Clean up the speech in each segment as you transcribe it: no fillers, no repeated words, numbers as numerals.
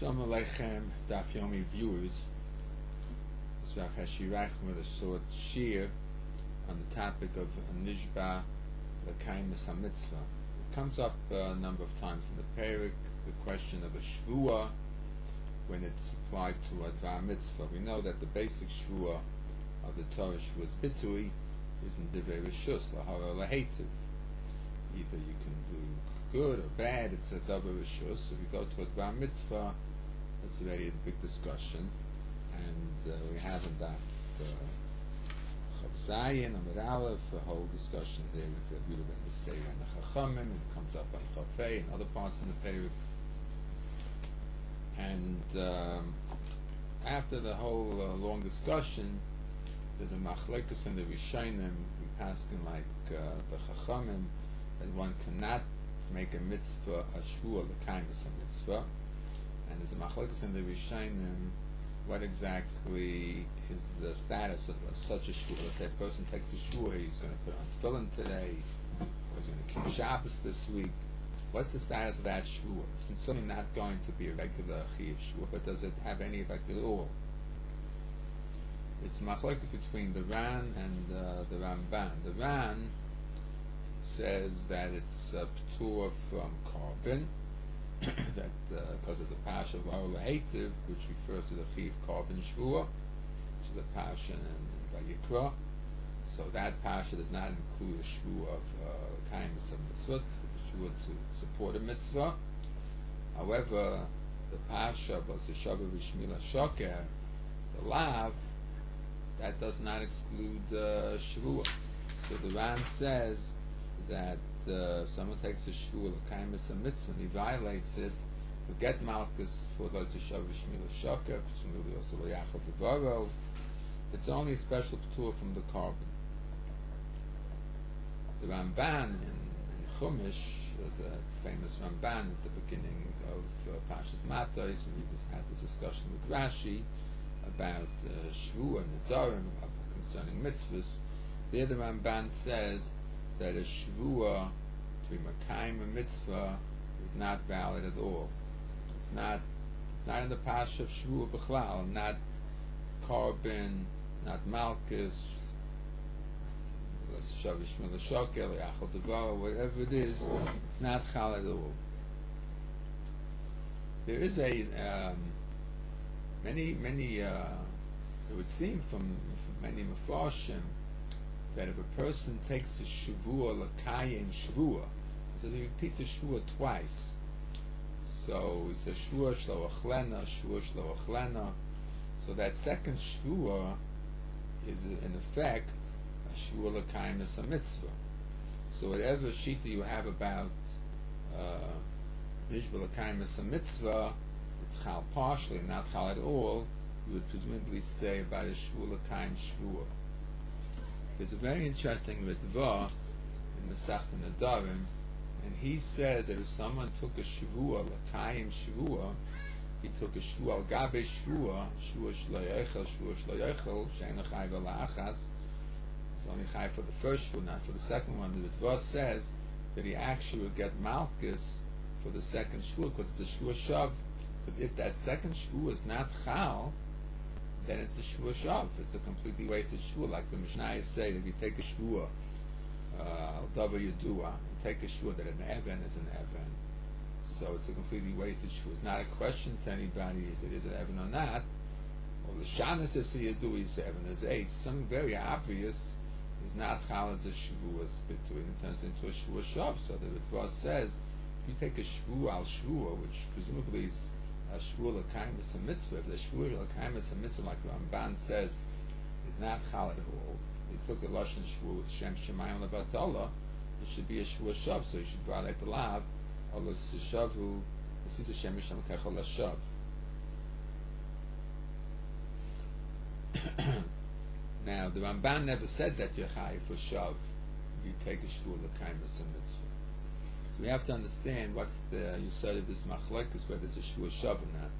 Shalom Aleichem, Daf Yomi viewers. This is Rav Heshi Reich with a short shir on the topic of Nishba L'Kaimis HaMitzvah. It comes up a number of times in the Perek, the question of a Shvuah when it's applied to a Dvar Mitzvah. We know that the basic Shvuah of the Torah Shvuah's Bitui is in Divrei Rishus, L'Hara L'Hetiv. Either you can do good or bad, it's a double Rishus. If you go to a Dvar Mitzvah, that's already a big discussion, and we have in that Chav Zayin, Amid Aleph, a whole discussion there with the Yehuda ben Yisei and the Chachamim, and it comes up on Chav Hey and other parts in the Perek. And after the whole long discussion, there's a machlekes in the Rishonim. We pass in like the Chachamim that one cannot make a mitzvah, a shvuah, the kind of a mitzvah. And there's a machlekes in the Rishonim, what exactly is the status of such a shvuah? Let's say a person takes a shvuah, he's going to put on tefillin today, or he's going to keep Shabbos this week. What's the status of that shvuah? It's certainly not going to be a regular chiyuv shvuah, but does it have any effect at all? It's machlekes between the Ran and the Ramban. The Ran says that it's p'tur from carbon, that because of the pasha of L'Hara L'Hetiv, which refers to the chiyuv carbon shvuah, which is the pasha in Vayikra. So that pasha does not include a shvuah of kindness of mitzvah, a shvuah to support a mitzvah. However, the pasha of Seshava V'Shmila Shoker, the lav, that does not exclude shvuah. So the Ran says that if someone takes a shvuah, l'kaimis a mitzvah, and he violates it, to get malchus for those Seshava V'Shmila Shoker, presumably also L'Yachal Devaro, it's only a special p'tur from the carbon. The Ramban in Chumash, the famous Ramban at the beginning of Pashas Matos, when he has this discussion with Rashi about Shvuah and Nedarim concerning mitzvahs, there the Ramban says that a Shvuah to be Makayim a mitzvah is not valid at all. It's not in the Pasha of Shvuah B'chlal, not carbon, not malchus, whatever it is, it's not chal at all. There is a it would seem from many mafarshim that if a person takes a shvuah l'kayim shvuah, so he repeats a shvuah twice. So he says shvuah shlo achlena, shvuah shlo achlena. So that second shvuah is in effect a shvuah l'kayim is a mitzvah. So whatever shita you have about nishba l'kayim is a mitzvah, it's chal partially, not chal at all, you would presumably say about a shvuah l'kayim shvuah. There's a very interesting Ritva in Masechta Nedarim, and he says that if someone took a shvuah, l'kayim shvuah, he took a shvuah al gabe shvuah, shvuah shlo yochel, shvuah shlo yochel, she'eino chai v'la'achas, it's only chai for the first shvuah, not for the second one. The Ritva says that he actually would get malchus for the second shvuah, because it's a shvuah shav. Because if that second shvuah is not chal, then it's a shvuah shav. It's a completely wasted shvuah. Like the Mishnayos say, that if you take a shvuah, al davar yedua, you take a shvuah that an even is an even, so it's a completely wasted shvuah. It's not a question to anybody, is it an even or not? Or the shana says to yedua, you say even is 8. Something very obvious is not chal as a shvuah spitu, and it turns into a shvuah shav. So the Ritva says, if you take a shvuah al shvuah, which presumably is a shvuah l'kayim is a mitzvah, if the shvuah l'kayim is a mitzvah, like the Ramban says, is not chal at all, he took a lashon shvuah with shem shemayim lebatala, it should be a shvuah shav, so he should violate the lav, or l'sishavu, this is a shem yisham kechol l'shav. Now, the Ramban never said that you're chayiv for shav, if you take a shvuah l'kayim is a mitzvah. So we have to understand what's the yesod of this machlokes, whether it's a shvuah shav or not.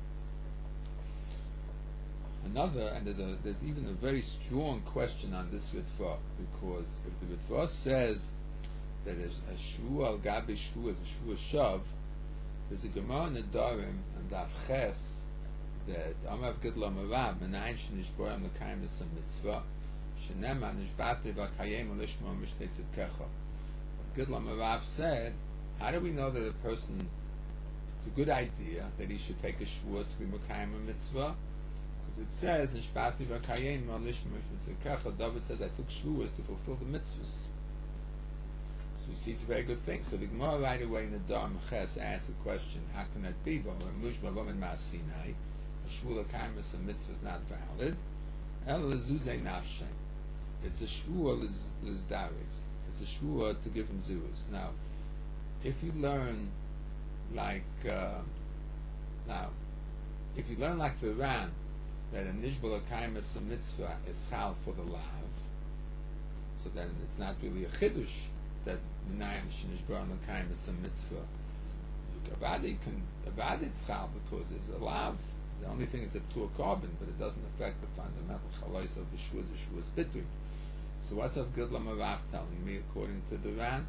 Another, and there's even a very strong question on this Ritva, because if the Ritva says that a shvuah al gabi shvuah is a shvuah shav, There's a Gemara in the Dorim and Daf Ches that Amav Gidla Marav Menayin Shenishboyam L'Kayim L'Sam Mitzvah Shenema Nishbati V'Kayim L'Ishmo Mishtei Tzidkecha. Gidla Marav said, how do we know that a person, it's a good idea that he should take a shvuah to be Mekayim a mitzvah? Because it says, Nishbati V'Kayim L'Ishmo Mishtei Tzidkecha. David said, I took shvuahs to fulfill the mitzvahs. So you see, it's a very good thing. So the Gemara right away in the Dharm Ches asks the question, how can that be? But Mushba V'Amin Ma'asinai, a shvuah L'Kayim a mitzvah is not valid. El L'Zuzei Nafshay. It's a shvuah L'Zdaris. It's a shvuah to give him zurus. Now, if you learn like if you learn like the Ran that a Nishbal L'Kayim a mitzvah is chal for the lav, so then it's not really a chiddush that Menayim Shenishbar L'Kayim is a mitzvah. Avadi it's chal because there's a lav. The only thing is a ptur carbon, but it doesn't affect the fundamental chalais of the shvuah. The shvuah is bitui. So what's of Gidla Marav telling me, according to the Ran?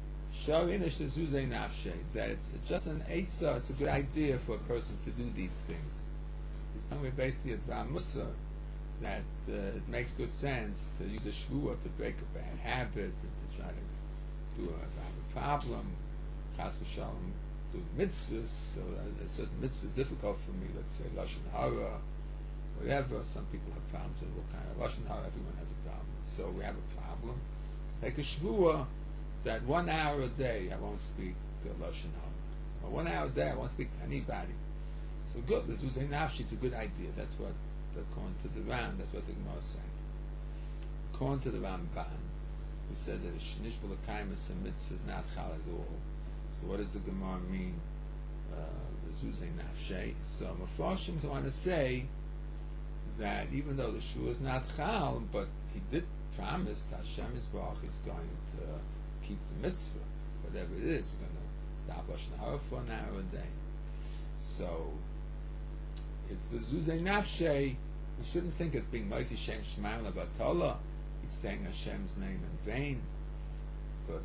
That it's just an eitzah, it's a good idea for a person to do these things. It's somewhere basically at Dvar Musa that it makes good sense to use a shvuah to break a bad habit and to try to have a problem. Chas v'shalom, do mitzvahs, so a certain mitzvah is difficult for me, let's say Lashon Hara, whatever. Some people have problems with what kind of Lashon Hara, everyone has a problem. So we have a problem. So take a shvuah that 1 hour a day I won't speak Lashon Hara. Or 1 hour a day I won't speak to anybody. So good, L'Zuzei Nafshi, it's a good idea. That's what, according to the Ran, that's what the Gemara is saying. According to the Ramban, who says that a Shnishbal L'Kayim is a mitzvah is not chal at all. So what does the Gemara mean? L'Zuzei Nafshi. So Mefarshim want to say that even though the shvuah is not chal, but he did promise that Hashem Yisbarach is going to keep the mitzvah, whatever it is, going to stop Lashon Hara for an hour a day. So it's the Zuzei Nafshe. We shouldn't think it's being Moshe Shem Shemaim Levatala. He's saying Hashem's name in vain, but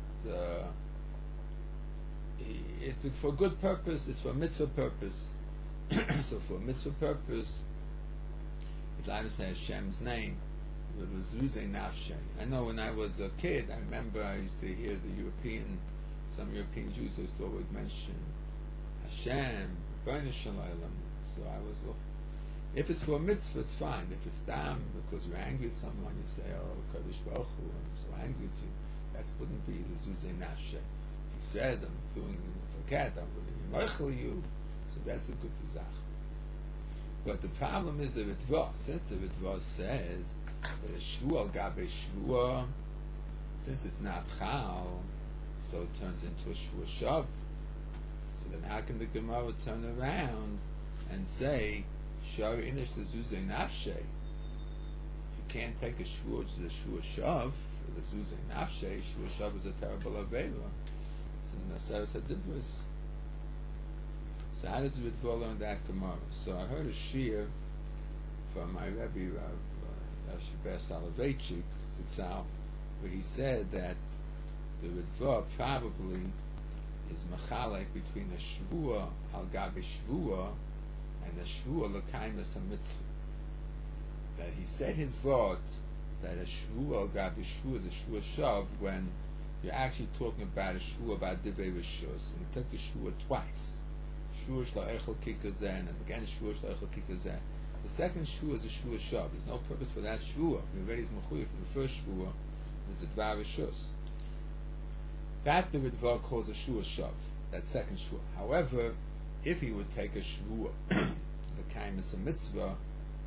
it's for good purpose. It's for mitzvah purpose. So for mitzvah purpose, it's allowed to say Hashem's name with the Zuzei Nafshe. I know when I was a kid, I remember I used to hear some European Jews used to always mention Hashem, B'nai Shalom. So I was, if it's for a mitzvah, it's fine. If it's dam, because you're angry with someone, you say, oh, Kodesh Baruch Hu, I'm so angry with you. That wouldn't be the Zuzei Nafshe. If he says, I'm doing a cat, I'm going to moichel you, so that's a good tizach. But the problem is the Ritva. Since the Ritva says that a shvuah gabe shvuah, since it's not chal, so it turns into a shvuah shav. So then how can the Gemara turn around and say, Shar inish lezuzei nafshe? You can't take a shvuah, which is a shvuah shav, for lezuzei nafshe. Shvuah shav is a terrible avera. It's in the Seres HaDibros. So how does the Ritva learn that Gemara? So I heard a shir from my Rebbe, Rav Ber Soloveitchik, Zitzal, where he said that the Ritva probably is machalek between a shvuah al gabe shvuah and a shvuah l'kayim as a mitzvah. That he said his vort that a shvuah al gabe shvuah is a shvuah shav when you're actually talking about a shvuah about divrei rishus, and you took the shvuah twice. Shvuah shlo echel kikazeh, and again shvuah shlo echel kikazeh. The second shvuah is a shvuah shav. There's no purpose for that shvuah. We already is mechuyev for the first shvuah. It's a dvar rishus. That the Ritva calls a shvuah shav. That second shvuah. However, if he would take a shvuah, the kaim is a mitzvah,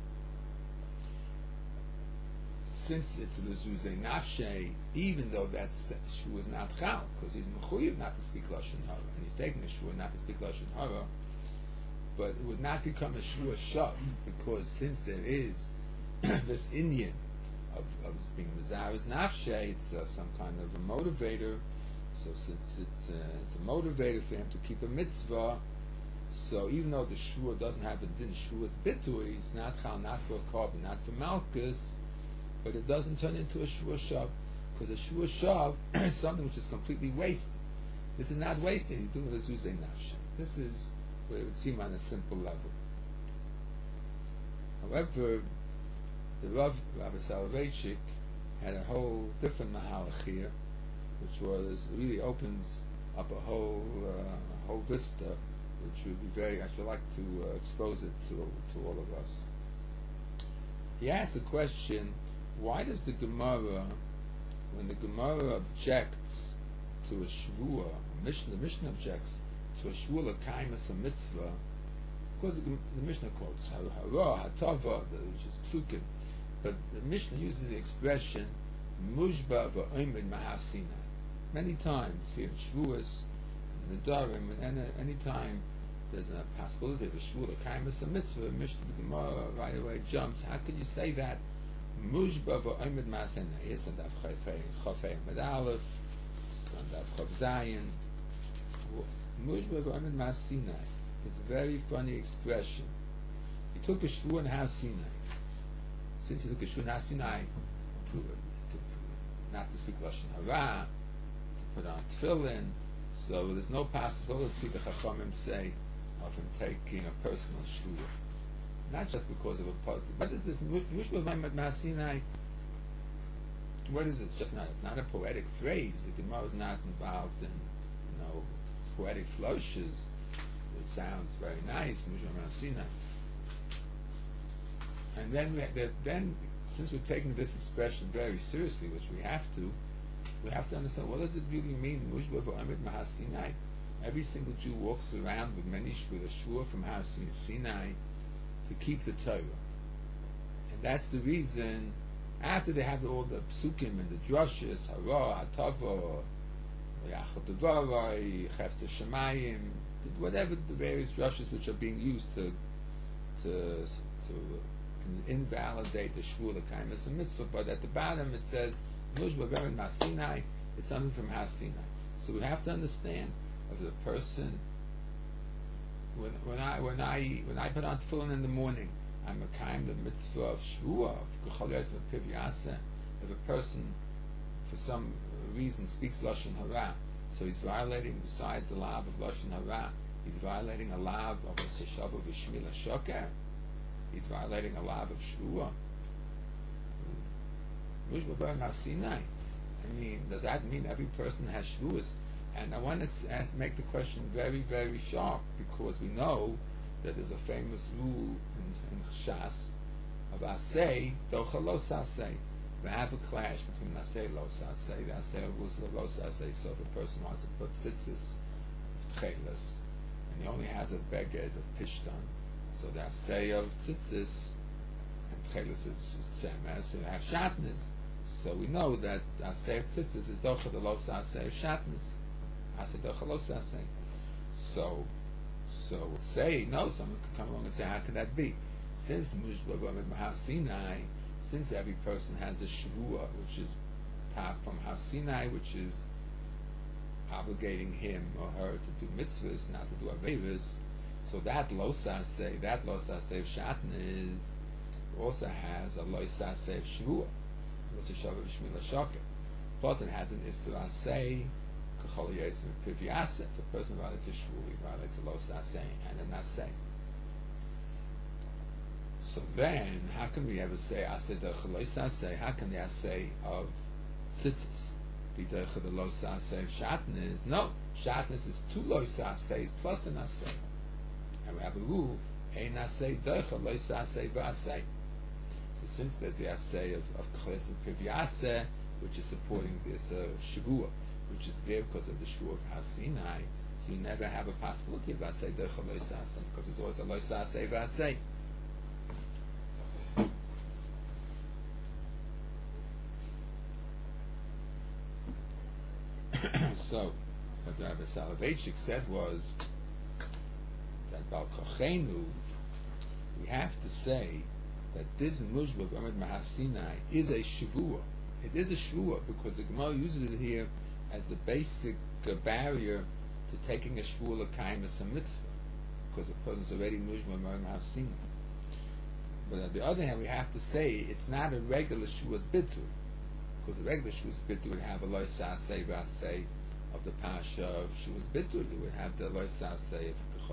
since it's a lezuzei nafshe, even though that shvuah is not chal, because he's mechuyev not to speak lashon hara, and he's taking a shvuah not to speak lashon hara, but it would not become a shvuah shav, because since there is this Indian of being mezarez nafshe, it's some kind of a motivator. So since it's a motivator for him to keep a mitzvah, so even though the shvuah doesn't have a din shvuah's bitui, it's not chal, not for a korban, not for malchus, but it doesn't turn into a shvuah shav, because a shvuah shav is something which is completely wasted. This is not wasting. He's doing the zuzei nafshe. This is what it would seem on a simple level. However, the Rabbi Soloveitchik, had a whole different mahalach here, which really opens up a whole vista, which would be I should like to expose it to all of us. He asked the question, why does the Gemara, when the Gemara objects to a shvuah, the Mishnah objects to a shvuah l'kaimas a mitzvah, because the Mishnah quotes hara, hatava, which is psukim, but the Mishnah uses the expression mushba v'oimid mahasinai many times here in shvuas, in the Darim, and any time there's a possibility of a shvuah l'kaimas a mitzvah, the Gemara right away jumps. How can you say that? Mushba v'oimid mahasinai. Yes, and Daf Chafei Amud Aleph, and Daf Chav Zayin. Mushba v'oimid mahasinai. It's a very funny expression. He took a shvuah in Har Sinai. Since he took a shvuah in Har Sinai to not to speak lashon hara, to put on tefillin, so there's no possibility, the Chachamim say, of him taking a personal shvuah. Not just because of a part. What is this Mushba v'oimid mahasinai? What is it? It's not a poetic phrase. The Gemara is not involved in poetic flourishes. It sounds very nice, and then since we're taking this expression very seriously, which we have to understand, what does it really mean? Mushba v'oimid mahasinai. Every single Jew walks around with a shvuah from Har Sinai to keep the Torah, and that's the reason. After they have all the psukim and the drushes, hara, hatava, yachal devarai, chefzer shemayim, whatever the various drushes which are being used to invalidate the shvuah l'kaimas a mitzvah, but at the bottom it says mushba v'oimid mahasinai. It's something from Har Sinai. So we have to understand of the person. When I put on tefillin in the morning, I'm a kind of mitzvah of shvuah of piv yaseh. If a person for some reason speaks lashon hara, so he's violating, besides the law of lashon hara, he's violating a law of a seshava v'shmila shoker. He's violating a law of shvuah. Mushba v'oimid mahasinai. I mean, does that mean every person has shvuas? And I want to make the question very, very sharp, because we know that there's a famous rule in Shas of asay docha lo sasay. We have a clash between asay lo sasay. The asay rules lo sasay. So if a person wants to put tzitzis of tchelis, and he only has a beged of pishtan, so the asay of tzitzis and tchelis is tzemes, so you have shatnez. So we know that asay of tzitzis is docha the lo sasay of shatnez. Asay docha lo sasay. So we'll say, no, someone could come along and say, how could that be? Since Mushba v'oimid mahasinai, since every person has a shvuah, which is taught from Har Sinai, which is obligating him or her to do mitzvahs, not to do avevas, so that lo saseh of shatnez also has a lo saseh of shvuah, lo saseh of shmila shoker. Plus it has an isur aseh, k'chol yosem piv yaseh. If a person violates a shvuah, he violates a lo saseh and an aseh. So then, how can we ever say aseh derech lo saseh? How can the aseh of tzitzis be derech the lo saseh of shatnez? No, shatnez is two lo sasehs plus an aseh. And we have a rule, ein aseh derech lo saseh v'aseh. So since there's the aseh of k'chol piv yaseh, which is supporting this shvuah, which is there because of the shvuah of Har Sinai, so you never have a possibility of aseh derech lo saseh, because there's always a lo saseh v'aseh. So, what Rabbi Soloveitchik said was that Bal Kochenu, we have to say that this Mushba v'oimid mahasinai is a shvuah. It is a shvuah because the Gemara uses it here as the basic barrier to taking a shvuah l'kaimas a mitzvah, because the person's already Mushba v'oimid mahasinai. But on the other hand, we have to say it's not a regular shvuah's bitul, because a regular shvuah's bitul would have a lo saseh v'aseh of the Pasha of Shuas Bitul. You would have the Loisas say,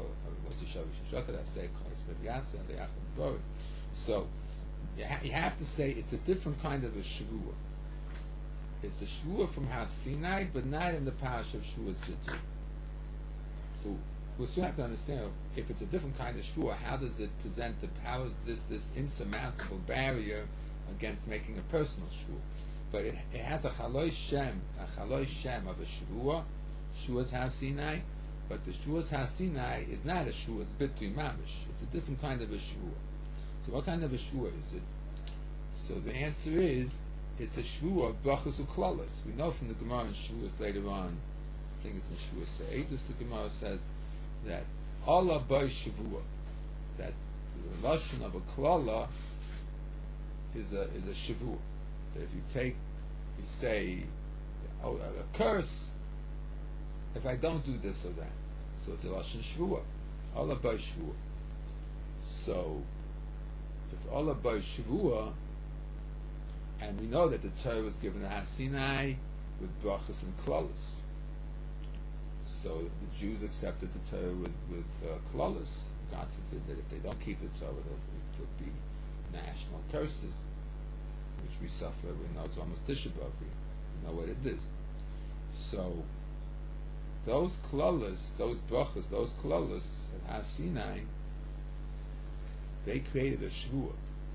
so you have to say it's a different kind of a Shavua. It's a Shavua from Har Sinai, but not in the Pasha of Shuas Bitul. So we still have to understand, if it's a different kind of Shavua, how does it present how is this insurmountable barrier against making a personal Shavua? But it has a Chaloi Shem of a Shavua, Shuas Har Sinai, but the Shuas Har Sinai is not a Shuas Bitui Mamish. It's a different kind of a Shavua. So what kind of a Shavua is it? So the answer is, it's a Shavua of Brachos Uklalos. We know from the Gemara in Shavuos later on, I think it's in Shavuos Se'edus, the Gemara says that Allah Bai Shavua, that the Lashon of a Klala is a Shavua. That if you say a curse if I don't do this or that. So it's a Lashon Shvua. Allah Bai Shvua. So if Allah Bai Shvua, and we know that the Torah was given to Har Sinai with brachas and klalos. So the Jews accepted the Torah with klalos. God forbid that if they don't keep the Torah, it would be national curses, which we suffer. We know it's almost Tisha B'Av. We know what it is. So those klalos, those brachas, those klalos at Har Sinai, they created a shvua.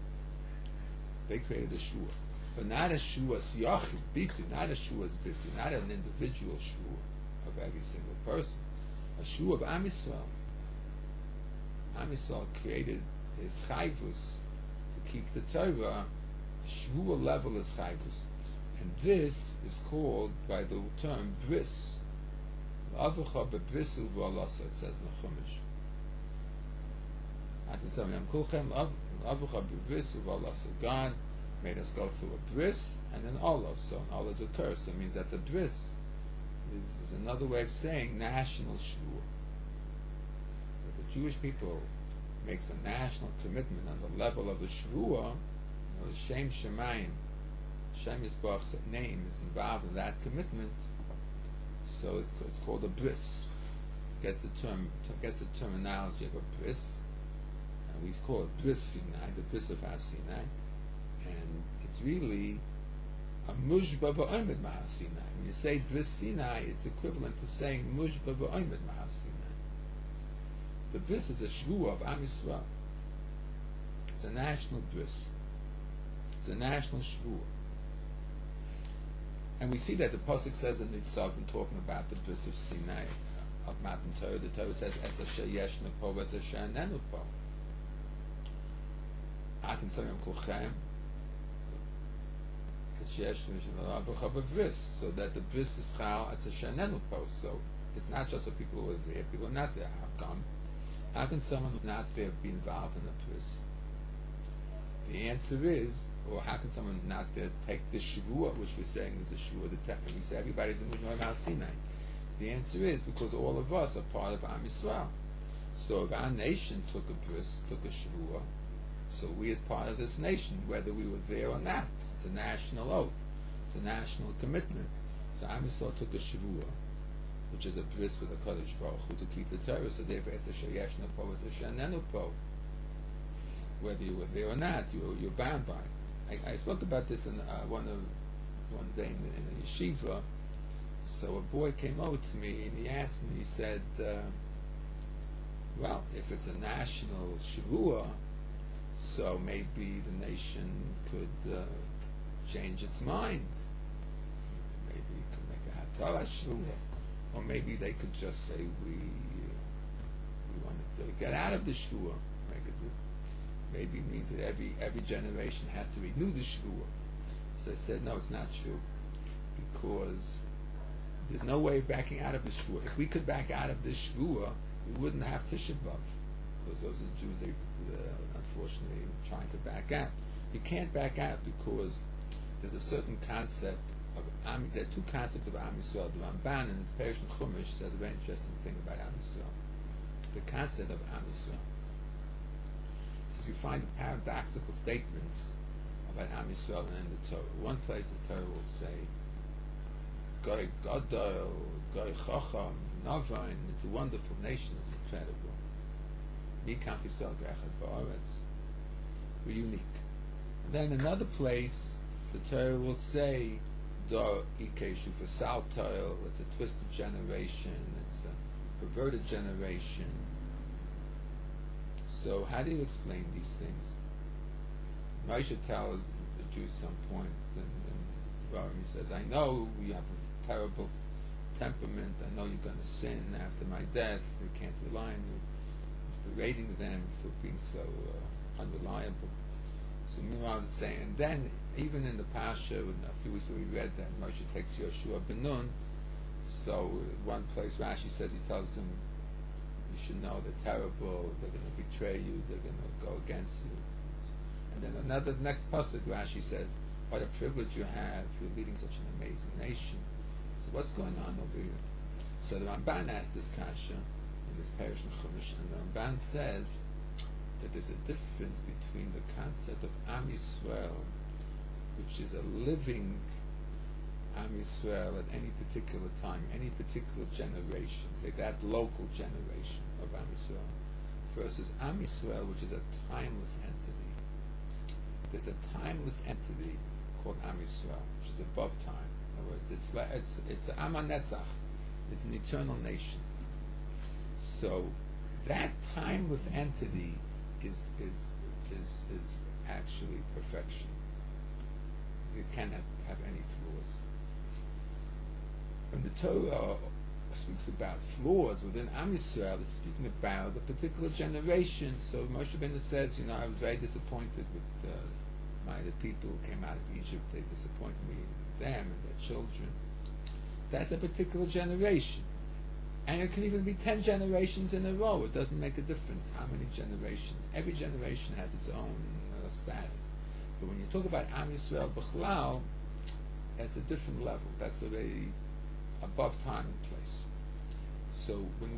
But not a shvuas yachid bitu, not a shvuas bitu, not an individual shvua of every single person. A shvua of Am Yisrael. Am Yisrael created his chayvus to keep the Torah. Shvua level is chayvus, and this is called by the term bris. L'avacha bebrisu v'alasa. It says in the Chumash. God made us go through a bris and an Allah. So an Allah is a curse. So it means that the bris is another way of saying national shvua. That the Jewish people makes a national commitment on the level of a shvua. The Shem Shemayim, Shem Yisbach's name is involved in that commitment. So it's called a bris. Gets the terminology of a bris. And we call it Bris Sinai, the Bris of Har Sinai, and it's really a Mushba v'Omed Mahar Sinai. When you say Bris Sinai, it's equivalent to saying Mushba v'Omed Mahar Sinai. The Bris is a Shvua of Am Yisrael. It's a national Bris. It's a national Shvua. And we see that the Pasuk says in Nitzavim, talking about the Bris of Sinai, of Matan Torah, the Torah says, Es asher yesh nepo v'es asher enenu po. Akim Samim Kulchem, so that the bris is chal at a shenenu post. So it's not just for people who are there; people who are not there. How can someone who's not there be involved in the bris? The answer is, or how can someone not there take the shvua, which we're saying is the shvua? We say everybody's in Mishmar Har Sinai. The answer is because all of us are part of Am Yisrael. So if our nation took a bris, took a shvua, so we as part of this nation, whether we were there or not, it's a national oath. It's a national commitment. So Am Yisrael took a Shavua, which is a bris with a Kodesh Baruch Hu to keep the Torah. So therefore, it's a Sheyeshna Po, it's a Shenenu Po. Whether you were there or not, you're bound by it. I spoke about this in one day in a yeshiva. So a boy came over to me and he asked me, he said, well, if it's a national Shavua, so maybe the nation could change its mind. Maybe it could make a Hatalah Shvua, or maybe they could just say we want to get out of the Shvua. Maybe it means that every generation has to renew the Shvua. So I said, no, it's not true, because there's no way of backing out of the Shvua. If we could back out of the Shvua, we wouldn't have Tisha B'Av. Because those are the Jews unfortunately trying to back out. You can't back out because there's a certain concept of there are two concepts of Am Yisrael. The Ramban in his Perush Chumash says a very interesting thing about Am Yisrael. The concept of Am Yisrael. So you find paradoxical statements about Am Yisrael in the Torah. One place the Torah will say Goy Gadol, Goy Chacham, Navain. It's a wonderful nation. It's incredible. Mikam Yisrael Ge'echad Ba'aretz. We're unique. And then another place, the Torah will say, Do Ikeshu for Saltoil. It's a twisted generation. It's a perverted generation. So how do you explain these things? Moshe tells the Jews some point in Devarim, he says, I know you have a terrible temperament, I know you're going to sin after my death, we can't rely on you. He's berating them for being so unreliable. So meanwhile he's saying, and then even in the Pasha, a few weeks ago we read that Moshe takes Yoshua ben Nun, so one place Rashi says, he tells them, you should know they're terrible, they're going to betray you, they're going to go against you. And then the next pasuk, Rashi says, what a privilege you have, you're leading such an amazing nation. So what's going on over here? So the Ramban asked this kasha in this parish in Chumash, and the Ramban says that there's a difference between the concept of Am Yisrael, which is a living Am Yisrael at any particular time, any particular generation, say that local generation of Am Yisrael, versus Am Yisrael, which is a timeless entity. There's a timeless entity called Am Yisrael, which is above time. In other words, it's an Am HaNetzach. It's an eternal nation. So that timeless entity is actually perfection. It cannot have any flaws. When the Torah speaks about flaws within Am Yisrael, it's speaking about a particular generation. So Moshe Rabbeinu says, I was very disappointed with the people who came out of Egypt. They disappointed me in them and their children. That's a particular generation. And it can even be 10 generations in a row. It doesn't make a difference how many generations. Every generation has its own status. But when you talk about Am Yisrael B'chlal, that's a different level. That's already above time and place. So when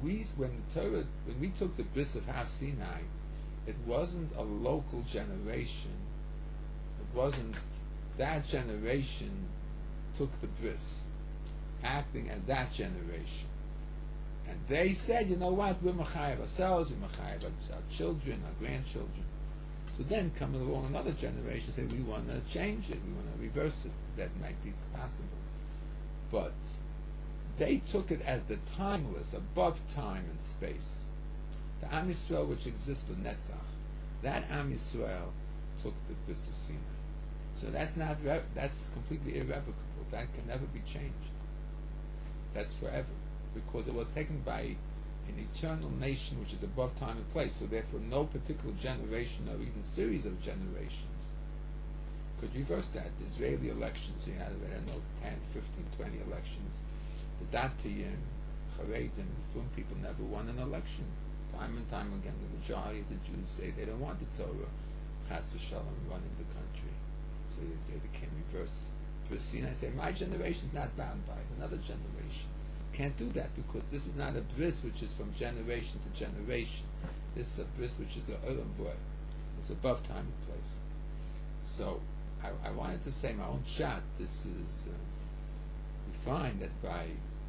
we took the bris of Har Sinai, it wasn't a local generation. It wasn't that generation took the bris, acting as that generation. And they said, you know what, we're Machayev ourselves, we're Machayev our children, our grandchildren. So then comes along another generation and say, we want to change it, we want to reverse it. That might be possible. But they took it as the timeless, above time and space. The Am Yisrael which exists for Netzach, that Am Yisrael took the bris of Sinai. So that's completely irrevocable. That can never be changed. That's forever. Because it was taken by an eternal nation which is above time and place. So therefore no particular generation or even series of generations could reverse that. The Israeli elections, you had, I don't know, 10, 15, 20 elections. The Datiyim, Charedim, Fum people never won an election. Time and time again, the majority of the Jews say they don't want the Torah, Chas v'Shalom, running the country. So they say they can't reverse. For Sinai, say, my generation is not bound by it, another generation. Can't do that because this is not a bris which is from generation to generation. This is a bris which is the Olam Boy. It's above time and place. So I wanted to say my own shot. This is we find that by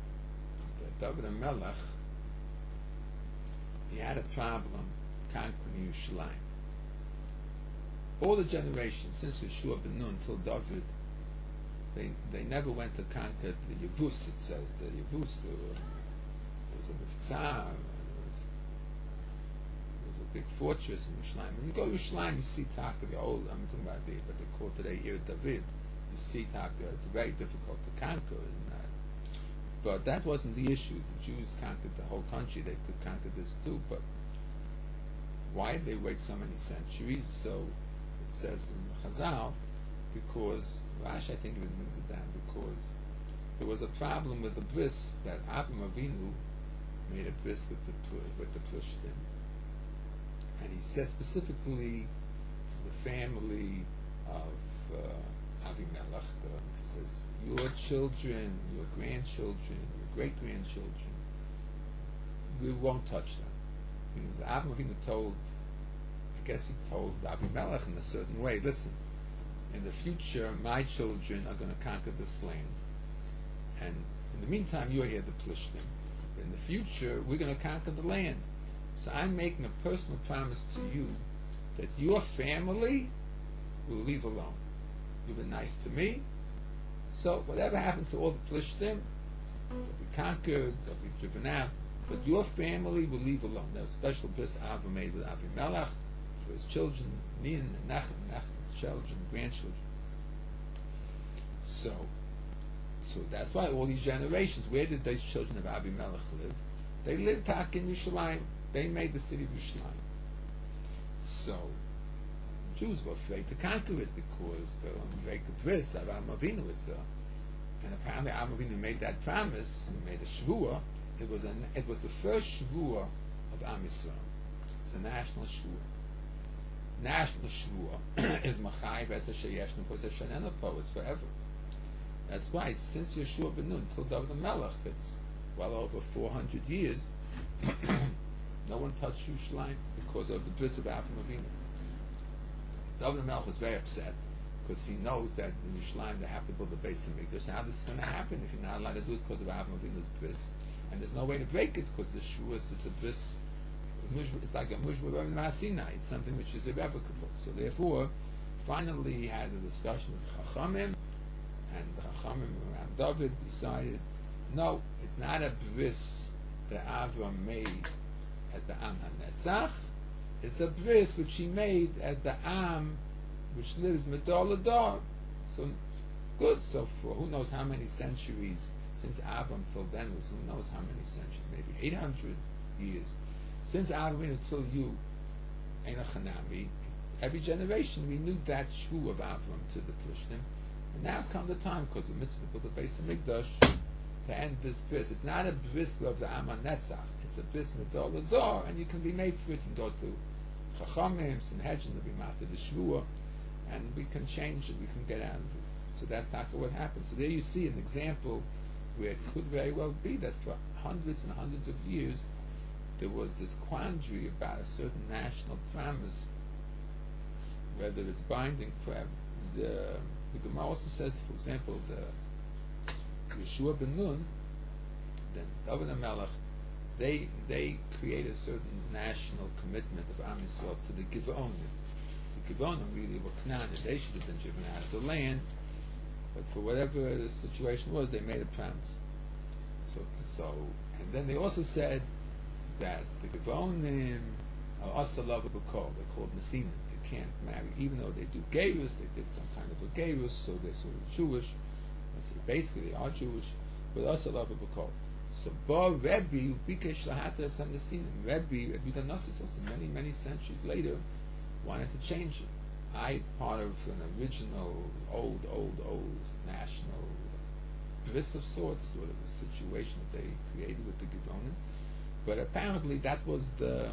David HaMelech, he had a problem conquering Yerushalayim. All the generations since Yeshua ben Nun till David, they never went to conquer the Yevus. It says the Yevus. There was a Mivtzah. There was a big fortress in Yerushalayim. When you go to Yerushalayim, you see Taka, the old. I'm talking about what they call today Ir David. You see Taka. It's very difficult to conquer. But that wasn't the issue. The Jews conquered the whole country. They could conquer this too. But why did they wait so many centuries? So it says in Chazal, because Rashi, I think, even brings it down, because there was a problem with the bris that Avraham Avinu made a bris with the Plishtim, and he says specifically the family of Avimelech. He says, your children, your grandchildren, your great grandchildren, we won't touch them. Because Avraham Avinu told Avimelech in a certain way, listen, in the future, my children are going to conquer this land, And in the meantime, you're here, the Plishtim. In the future, we're going to conquer the land. So I'm making a personal promise to you that your family will leave alone. You've been nice to me. So whatever happens to all the Plishtim, they'll be conquered, they'll be driven out, but your family will leave alone. There's a special bris Ava made with Avimelech for his children, Nin and Nachman's children, grandchildren. So that's why all these generations, where did these children of Abimelech live? They lived in Yerushalayim. They made the city of Yerushalayim. So Jews were afraid to conquer it because they could bris Avraham Avinu. And apparently Avraham Avinu made that promise. He made a shvuah. It was the first shvuah of Am Yisrael. It's a national shvuah. National shvuah is Machai V'Eser Sheyeshnu Po Eser Shanenu Po. It's forever. That's why since Yeshua ben Nun till David HaMelech, it's well over 400 years. No one touched Yerushalayim because of the bris of Avraham Avinu. David HaMelech was very upset because he knows that in Yerushalayim they have to build a Beis Hamikdash. How this is going to happen if you're not allowed to do it because of Avraham Avinu's bris? And there's no way to break it because the Shavuos, it's a bris. It's like a Mushba Ravim Sinai. It's something which is irrevocable. So therefore, finally he had a discussion with Chachamim, and the Chachamim around David decided, no, it's not a bris that Avram made as the Am HaNetzach. It's a bris which he made as the Am which lives Medor L'Dor. So good. So for who knows how many centuries since Avram till then was, who knows how many centuries, maybe 800 years. Since Avram until you, Eina Chanami, every generation we knew that shvu of Avram to the Plishtim. And now's come the time because the mitzvah to build the Beis Hamikdash to end this bris. It's not a bris of the Am HaNetzach. It's a bris Medor L'Dor, and you can be made for it. You can go to Chachamim, Sanhedrin, to be matter the shvuah, and we can change it. We can get out of it. So that's not what happened. So there you see an example where it could very well be that for hundreds and hundreds of years there was this quandary about a certain national promise, whether it's binding forever. The Gemara also says, for example, the Yeshua ben Nun, then David HaMelech, they create a certain national commitment of Am Yisrael to the Givonim. The Givonim really were Canaan. They should have been driven out of the land, but for whatever the situation was, they made a promise. So, and then they also said that the Givonim are Asalav B'Kol. They're called Nesinim. They can't marry, even though they do Geirus. They did some kind of a Geirus, so they're sort of Jewish. I say basically they are Jewish, but Asalav B'Kol. So Ba Rebbe Bikesh Lahatas and Nesinim. Rebbe Yudanossis also many centuries later wanted to change it. It's part of an original old national bris of sorts, sort of a situation that they created with the Givonim. But apparently that was the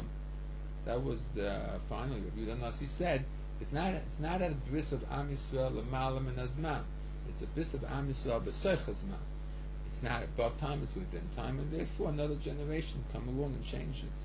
finally Rabbi Nasi said it's not a bris of Am Yisrael l'malam and azman. It's a bris of Am Yisrael b'soich azman. It's not above time; it's within time, and therefore another generation come along and change it.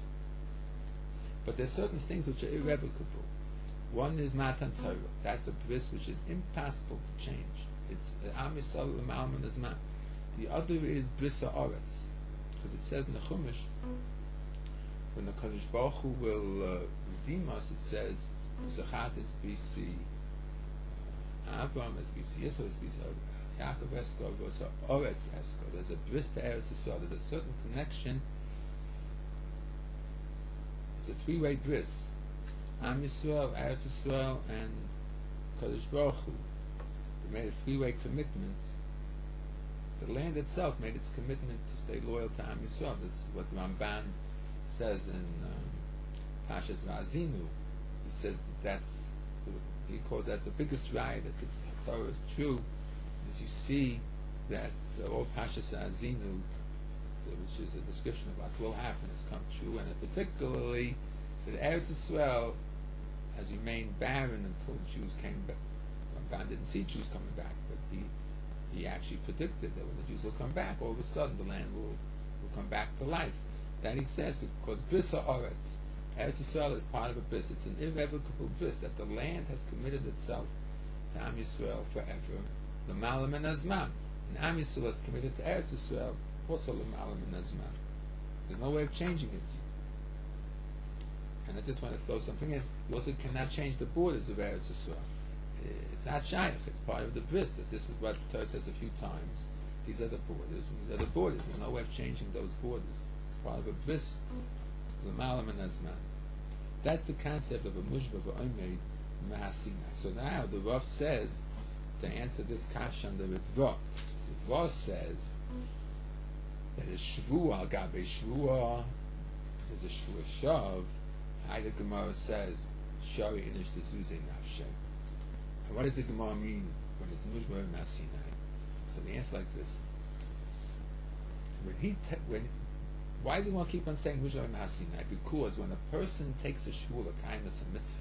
But there's certain things which are irrevocable. One is Matan Torah. That's a bris which is impossible to change. It's Am Yisrael l'malam and azman. The other is bris ha'aretz, because it says in the Chumash, when the Kadosh Baruch Hu will redeem us, it says, Zachat is BC Avram, is BC Yisrael, is BC Yaakov Esko, so Oretz Esko. There's a bris to Eretz Yisrael. There's a certain connection. It's a three-way bris. Am Yisrael, Eretz Yisrael, and Kadosh Baruch Hu. They made a three-way commitment. The land itself made its commitment to stay loyal to Am Yisrael. This is what the Ramban says in Pashas Va'azinu. He says he calls that the biggest raya that the Torah is true, is you see that the old Pashas Va'azinu, which is a description of what will happen, has come true, and particularly that Eretz Yisrael has remained barren until Jews came back. Ramban didn't see Jews coming back, but he actually predicted that when the Jews will come back, all of a sudden the land will come back to life. Then he says, because bris ha'aretz, Eretz Yisrael is part of a bris. It's an irrevocable bris that the land has committed itself to Am Yisrael forever. The malam and azman. And Am Yisrael is committed to Eretz Yisrael, also l'ma'ala min hazman. There's no way of changing it. And I just want to throw something in. You also cannot change the borders of Eretz Yisrael. It's not shaykh. It's part of the bris. That this is what the Torah says a few times. These are the borders, and these are the borders. There's no way of changing those borders. It's part of a bris. L'ma'ala min hazman. That's the concept of a mushba v'omeid mahasina. So now the Rav says to answer this kasha on the Ritva. Ritva says that a shvua al gabe shvua is a shvua shav. The Gemara says shari inish tezuzei nafshe. And what does the Gemara mean when it's mushba mahasina? So the answer like this: why does he want to keep on saying mushba mahasina? Because when a person takes a shvua kindness and mitzvah,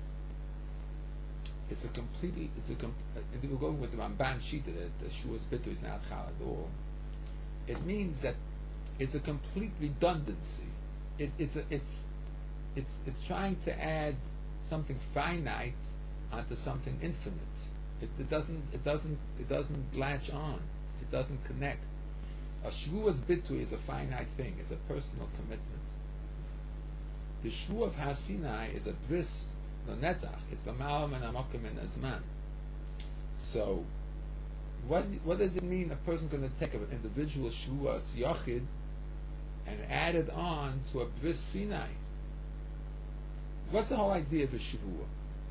we're going with the Ramban Shita that the Shuas Bitu is not chal at all. It means that it's a complete redundancy. It's trying to add something finite onto something infinite. It doesn't latch on. It doesn't connect. A Shuas Bitu is a finite thing. It's a personal commitment. The Shvu of Har Sinai is a bris. The netzach, it's the ma'alam and amakim and azman. So, what does it mean? A person's going to take an individual shvuas yachid and add it on to a bris Sinai. What's the whole idea of a shvua?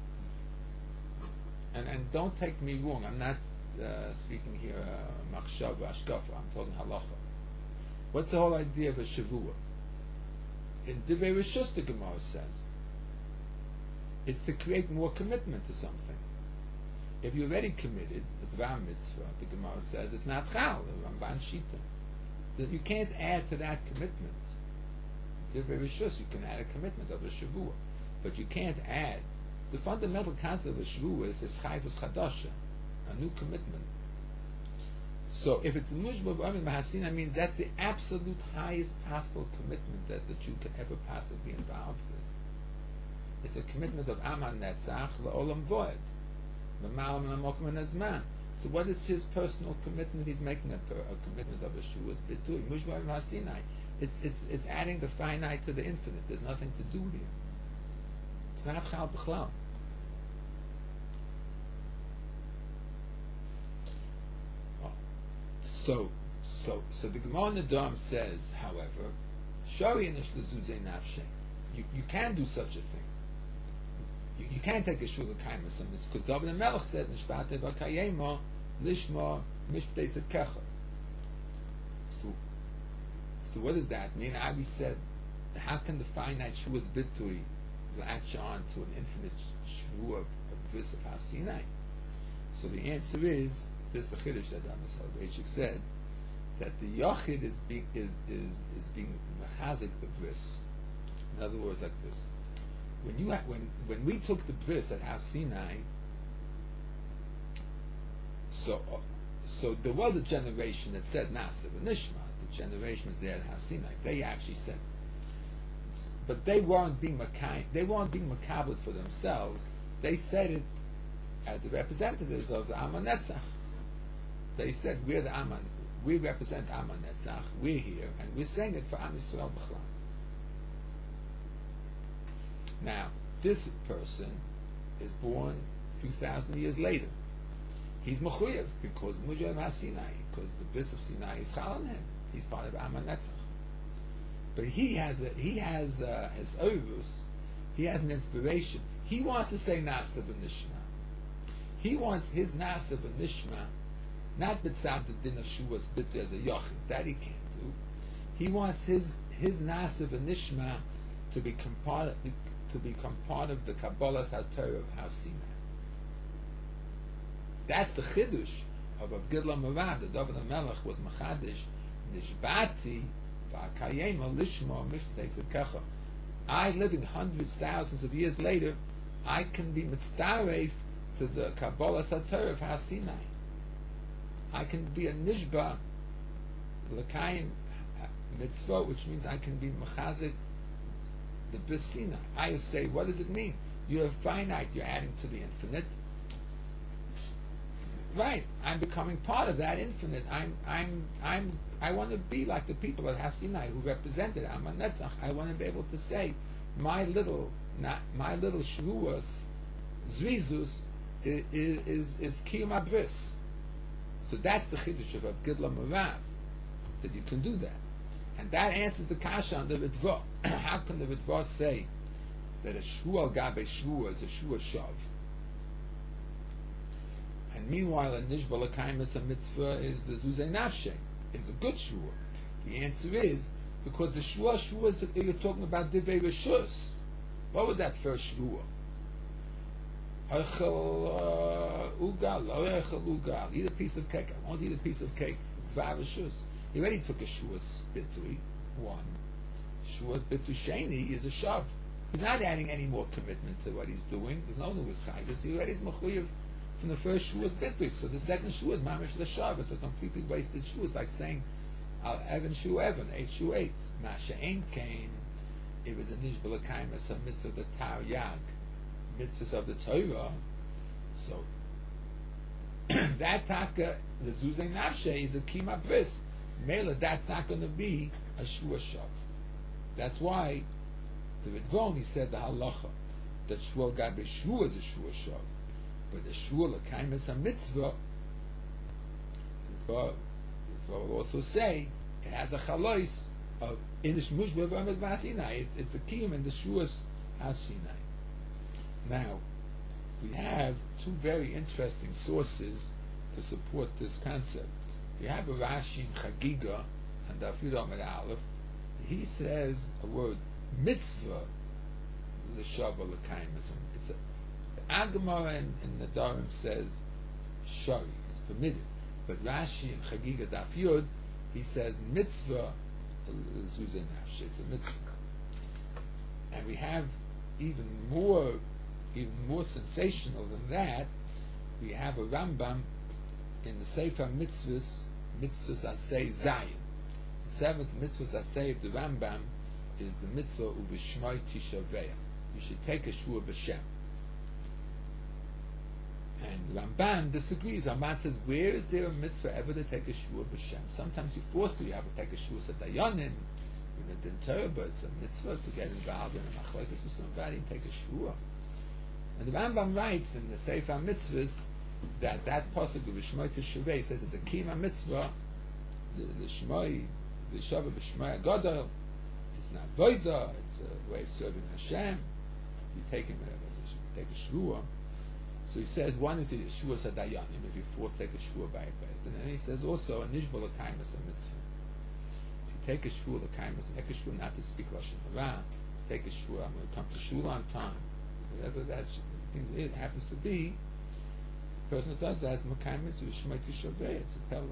And don't take me wrong. I'm not speaking here machshav ashkafa. I'm talking halacha. What's the whole idea of a shvua? In Divrei Rishus, the Gemara says, it's to create more commitment to something. If you're already committed, the Dvar Mitzvah, the Gemara says, it's not chal, the Ramban Shita. You can't add to that commitment. Divrei Rishus, you can add a commitment of a shavua, but you can't add. The fundamental concept of a shavua is chayvus chadasha, a new commitment. So if it's mushba b'amin mahasina, means that's the absolute highest possible commitment that the Jew can ever possibly be involved with. It's a commitment of Aman Netzach La'olam Voed, L'Ma'alam L'Mokum Hazman. So what is his personal commitment? He's making a commitment of a Shuas Bitui, Mushba Hasinai. It's adding the finite to the infinite. There's nothing to do here. It's not Chal B'Chlal. So the Gemara Nedam says, however, Shari Inish L'Zuzei Nafshe. You can do such a thing. You can't take a shul of kindness on this because David and Melech said Nishpate v'kayema lishma mishptei tzedkecha. So what does that mean? Abi said, how can the finite shuas bitui latch on to an infinite shvu of bris of Har Sinai? So the answer is this: the chiddush that Rabbi Soloveitchik said that the yachid is being mechazik the bris. In other words, like this. When we took the bris at Har Sinai, so there was a generation that said Nasa v'Nishma. The generation was there at Har Sinai. They actually said, but they weren't being makabel for themselves. They said it as the representatives of the Aman Netzach. They said we're the Aman. We represent Aman Netzach. We're here, and we're saying it for Am Yisrael B'Chlal. Now, this person is born a few thousand years later. He's mechuyev because Mujah Har Sinai, because the bris of Sinai is chal on him. He's part of Aman Netzach. But he has his oivus. He has an inspiration. He wants to say Nasa v'Nishma. He wants his Nasa v'Nishma, not b'tzad the din of Shuas Bit as a yochid. That he can't do. He wants his Nasa v'Nishma to become part of the Kabbalah HaTorah of Har Sinai. That's the chiddush of Abdullah Marav. The David HaMelech was machadish nishbati v'akayema lishma mishtei tzedkecha. I, living hundreds, thousands of years later, I can be mitzdaref to the Kabbalah HaTorah of Har Sinai. I can be a nishba l'kayim mitzvah, which means I can be mechazik the bris Sinai. I say, what does it mean? You're finite. You're adding to the infinite. Right. I'm becoming part of that infinite. I want to be like the people at Har Sinai who represented Am Netzach. I want to be able to say, my little shvuas, zrizus, is kiyum abris. So that's the chiddush of Gidla Marav, that you can do that. And that answers the kasha on the Ritva. How can the Ritva say that a shvu al gabe shvu is a shvu shav? And meanwhile, a nishba l'kaimus a mitzvah is the zuzei nafshe, is a good shvu. The answer is because the shvu is you're talking about divei reshus. What was that first shvu? Eichel ugal, eichel ugal. Eat a piece of cake. I won't eat a piece of cake. It's dvar reshus. He already took a shvuas bitui, one. Shvuas bitu sheni is a shav. He's not adding any more commitment to what he's doing. There's no nuas chayvus. He already is mechuyev from the first shvuas bitui. So the second shvuas mamish the shav. It's a completely wasted shvu. It's like saying evan shu evan, 8 shu 8. Masha ain't kain. It was a nishbala kaimas a mitzvah the tar yag, mitzvahs of the Torah. So that taka the zuzei nafshe is a kima bris. Mela, that's not going to be a shvuah shav. That's why the Ritva he said the halacha that shvuah gabe shvuah is a shvuah shav, but the shvuah l'kaimes a mitzvah. The Ritva will also say it has a chalois of inish mushba v'amed v'asinai. It's a kiyum in the shvuahs hasinai. Now we have two very interesting sources to support this concept. We have a Rashi in Chagiga and Dafyud Amid Aleph. He says a word mitzvah l'shava l'kaimus. It's the Agamara in the Darim says shari. It's permitted, but Rashi in Chagiga Dafyud he says mitzvah zuzei nafsh. It's a mitzvah, and we have even more sensational than that. We have a Rambam in the Sefer Mitzvahs Asay Zayin. The seventh Mitzvahs Asay of the Rambam is the Mitzvah Uvishmai Tisha B'Av. You should take a Shvuah B'Shem. And the Ramban disagrees. Ramban says, where is there a mitzvah ever to take a Shvuah B'Shem? Sometimes you're forced to. You have to take a Shvuah Sadayanim in the Din Torah, but it's a mitzvah to get involved in a machlokes with somebody and take a Shvuah. And the Rambam writes in the Sefer Mitzvahs that pasuk of Shmoi Tishavei says it's a kima mitzvah. The Shmoi, the Shabbat b'Shmoi Agadol. It's not voida. It's a way of serving Hashem. You take him take a shvuah. So he says one is a shvuah sadayanim if you're forced to take a shvuah by a best, and then he says also a nishbal l'kaimus a mitzvah. If you take a shvuah l'kaimus, take a shvuah not to speak lashon hara, take a shvuah. I'm going to come to shul on time. Whatever that things it happens to be. The person who does that is Mekaymis Shmoi Tishavei. It's a pella.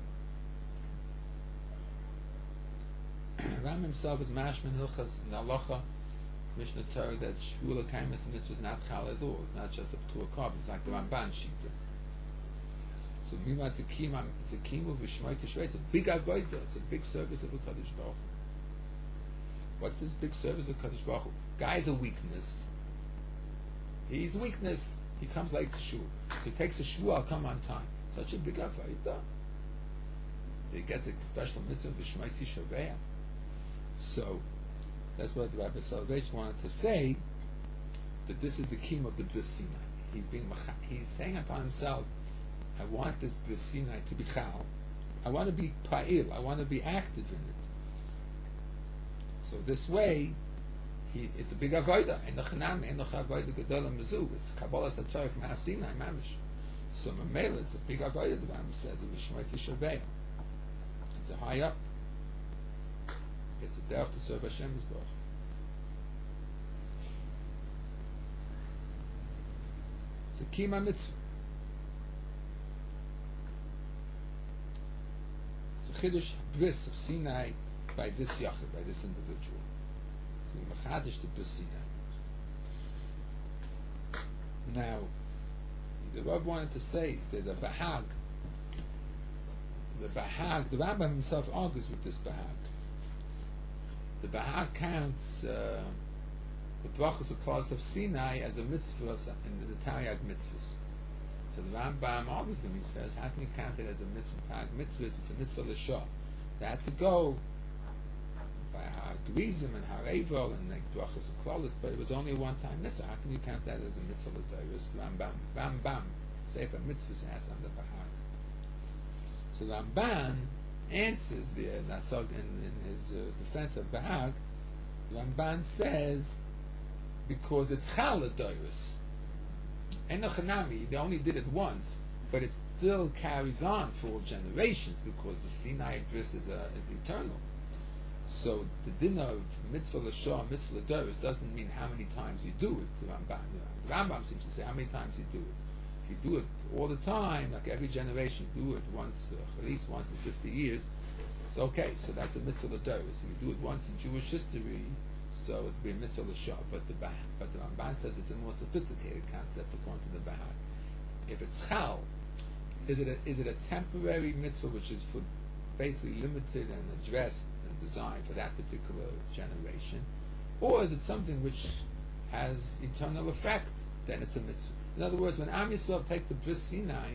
Ram himself is Mashman Hilchas in Halacha Mishnah Torah that Shvuah L'Kaimis and this was not Chal at all. It's not just up to a carb. It's like the Ramban Shita. So meanwhile it's a kima of Shmoi Tishavei. It's a big avodah. It's a big service of the Kadosh Baruch Hu. What's this big service of Kadosh Baruch Hu? Guy's a weakness. He's weakness. He comes like shul. So he takes a shvu, I'll come on time. Such a big avodah. He gets a special mitzvah of Shmoi Tishavei. So that's what the Rabbi Soloveitch wanted to say, that this is the key of the Bris Sinai. He's saying upon himself, I want this Bris Sinai to be chal. I want to be pa'il. I want to be active in it. So this way, it's a big avodah. It's Kabbalah Satorah from Har Sinai, mamish. So Mamela, it's a big avodah. The Rambam says of Shmoi Tishavei. It's a high up. It's a derech to serve Hashem's Baruch. It's a kima mitzvah. It's a chiddush bris of Sinai by this yachid, by this individual. Machadish to Bris Sinai. Now, the Rav wanted to say there's a bahag. The Rambam himself argues with this bahag. The bahag counts the brachos of clause of Sinai as a mitzvah in the Taryag mitzvahs. So the Rambam argues them. He says, how can you count it as a mitzvah? Mitzvah, it's a mitzvah l'shah. They had to go by Ha'grizim and Ha'revel and like brachas and klolis, but it was only a one-time mitzvah. How can you count that as a mitzvah l'dayus? Rambam, Sefer Mitzvahs has under Bahag. So Ramban answers there, in his defense of Bahag. Ramban says because it's chal l'dayus. Enochanami, they only did it once, but it still carries on for all generations because the Sinai bris is eternal. So the din of mitzvah l'shah, mitzvah l'doros doesn't mean how many times you do it. The Rambam seems to say how many times you do it. If you do it all the time, like every generation, you do it once, at least once in 50 years, it's okay. So that's a mitzvah l'doros. If you do it once in Jewish history, so it's be a mitzvah l'shah. But the Ramban says it's a more sophisticated concept according to the Bahag. If it's chal, is it a temporary mitzvah which is for basically limited and addressed and designed for that particular generation, or is it something which has eternal effect? Then it's a mitzvah. In other words, when Am Yisrael take the Bris Sinai,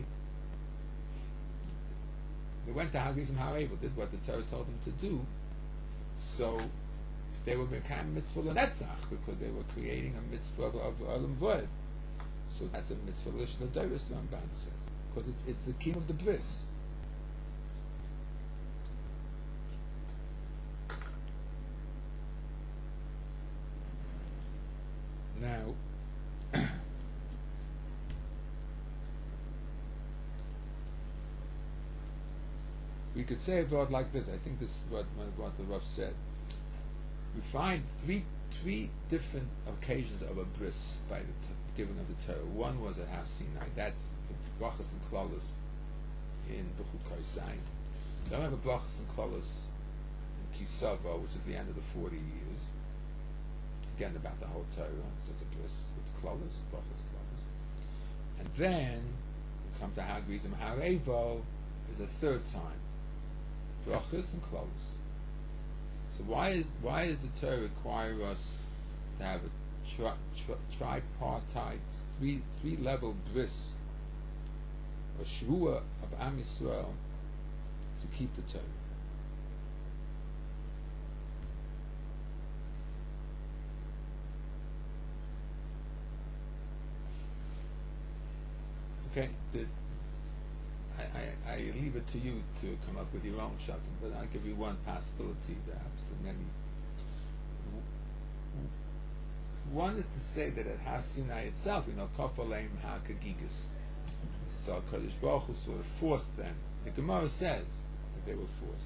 they went to Ha'grizim Ha'revel, did what the Torah told them to do, so they were becoming mitzvah l'netzach because they were creating a mitzvah of Olam Vod. So that's a mitzvah l'doros, Ramban says, because it's the king of the bris. Now, we could say a word like this. I think this is what the Rav said. We find three different occasions of a bris by the giving of the Torah. One was at Har Sinai. That's the brachas and klolos in B'chut Kosayin. Then we have a brachas and klolos in Kisava, which is the end of the 40 years. Again, about the whole Torah. So it's a bris with klolos, brachas, klolos. And then we come to Ha'grizim Ha'revel is a third time. Brachas and klolos. So why is the Torah require us to have a tripartite, three level bris, or shvua of Am Yisrael to keep the Torah? Okay, I leave it to you to come up with your own shot, but I'll give you one possibility, perhaps, and many. One is to say that at Har Sinai itself, Kaf Aleim HaKagigas. So HaKadosh Baruch Hu sort of forced them. The Gemara says that they were forced.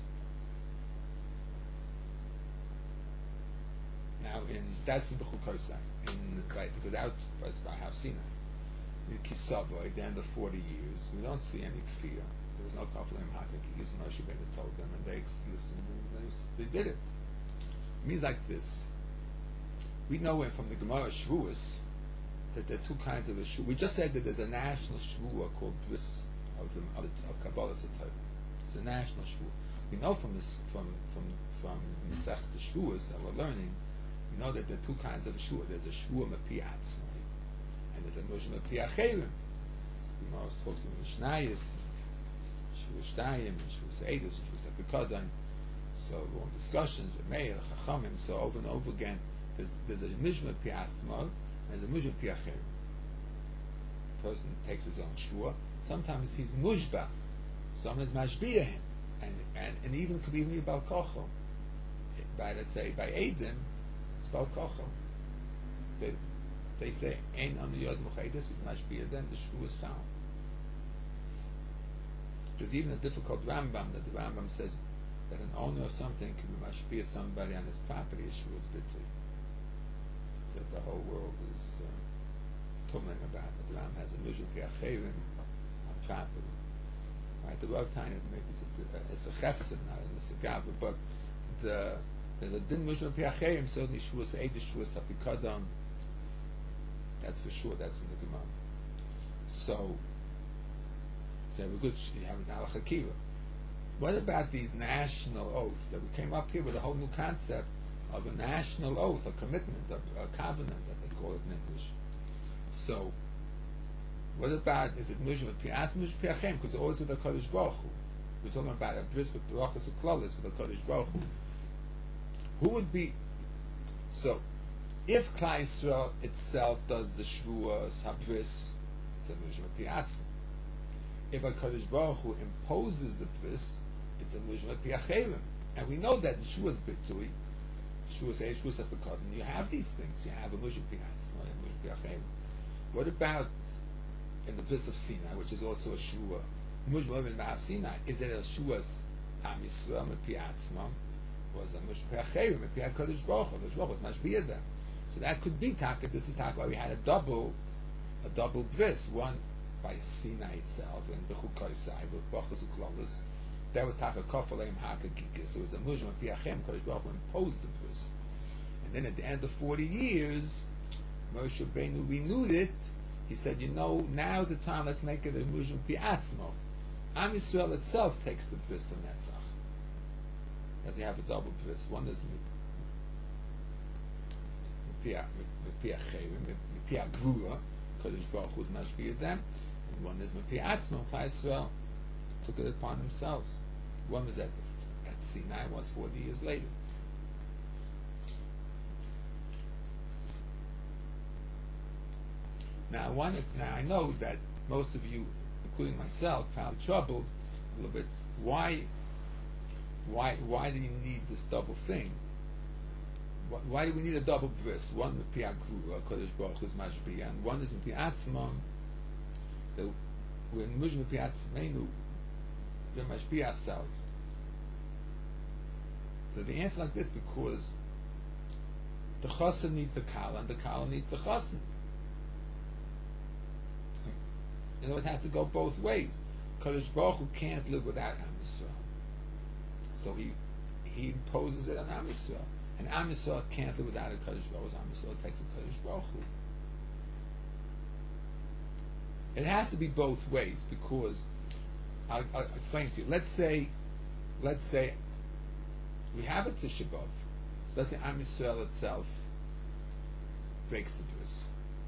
Now, that's in B'chut Kosayin, right? Because out was by Har Sinai. In Kisava, at the end of 40 years, we don't see any kfir. There was no Kaf Aleim HaKagigas. Moshe Rabbeinu told them, and they listened, and they did it. It means like this. We know from the Gemara Shvuas that there are two kinds of a shvu. We just said that there's a national shvua called Bris of Kabbalah Satorah. It's a national shvua. We know from Masech the Shvuas that we're learning, we know that there are two kinds of a shvua. There's a shvua mepi atzmai, and there's a muzh mepi acherim. Gemara talks in Mishnayos, Shvua Shtayim, Shvua Seidus, Shvua Sepikodan. So long discussions with Meir, Chachamim. So over and over again, there's a mishma piatzma and there's a mishma piachem. The person takes his own shvua. Sometimes he's mushba, sometimes mashbiah him, and even could even be bal kocho. By let's say by Eidim, it's bal kocho. They say ein on the yod muchedus is mashbiah, then the shvua is found. There's even a difficult Rambam that the Rambam says that an owner of something can be mashbiah somebody on his property. Shvua is bitter. That the whole world is tumbling about. The Ram has a mishum piacherim on property. Right? The Rav Tanya maybe it's a chefetz, not a segava, but there's a din mishum piacherim. Certainly shvuas eidish shvuas apikadam. That's for sure. That's in the Gemara. So we're good. You have an alach akiva. What about these national oaths that we came up here with a whole new concept of a national oath, a commitment, a covenant, as they call it in English. So, What about, is it Mujma Pi'atzma, Mujma Pi'achem? Because it's always with the Kodesh Baruch Hu. We're talking about a bris with Barachas Uklalis with the Kodesh Baruch Hu. Who would be, so, if Klal Yisrael itself does the Shvuas HaBris, it's a Mujma Pi'atzma. If a Kodesh Baruch Hu imposes the bris, it's a Mujma Pi'achelim. And we know that in Shvuas B'tui, Shvuas Eish, Shvuas HaFakodim, you have these things. You have a Mujma Pi'atzma and a Mujma Pi'achelim. What about in the bris of Sinai, which is also a Shvuah? Mujma in Ma'av Sinai, is it a Shvuas Am Yisrael Pi'atzma, or is it a Mujma Pi'achelim, Pi'ach Kodesh Baruch Hu? Kodesh Baruch Hu is Mashbiah them. So that could be Taka. This is Taka why we had a double bris, one by Sinai itself and Bechukoi side with Bachas Uklolas. That was Taka Kofaleim Hakakikis. It was a Mujma Pi'achem. Kodesh Baruch Hu imposed the bris, and then at the end of 40 years, Moshe Rabbeinu renewed it. He said, now's the time. Let's make it a Mujma Pi'atzmo. Am Yisrael itself takes the bris to Netzach. As you have a double bris. One is Mipiach Grura, Kodesh Baruch Hu is Mashbiah them, and one is Mipi'atzmo. Klal Yisrael took it upon themselves. One was at Sinai, was 40 years later. Now I know that most of you, including myself, found troubled a little bit. Why do you need this double thing? Why do we need a double bris? One with Pi'ach Grura, Kodesh Baruch Hu is Mashbiah, and one is with Pi'atzmon. We're in Mujma Pi'atzmeinu, we're Mashbiah ourselves. So the answer like this, because the Chassan needs the Kala, and the Kala needs the Chassan. You know, it has to go both ways. Kodesh Baruch Hu can't live without Am Yisrael, so he imposes it on Am Yisrael, and Am Yisrael can't live without a Kodesh Baruch Hu. Am Yisrael takes a Kodesh Baruch Hu. It has to be both ways, because I'll explain to you. Let's say we have a Tisha B'Av. So let's say Am Yisrael itself breaks the bris.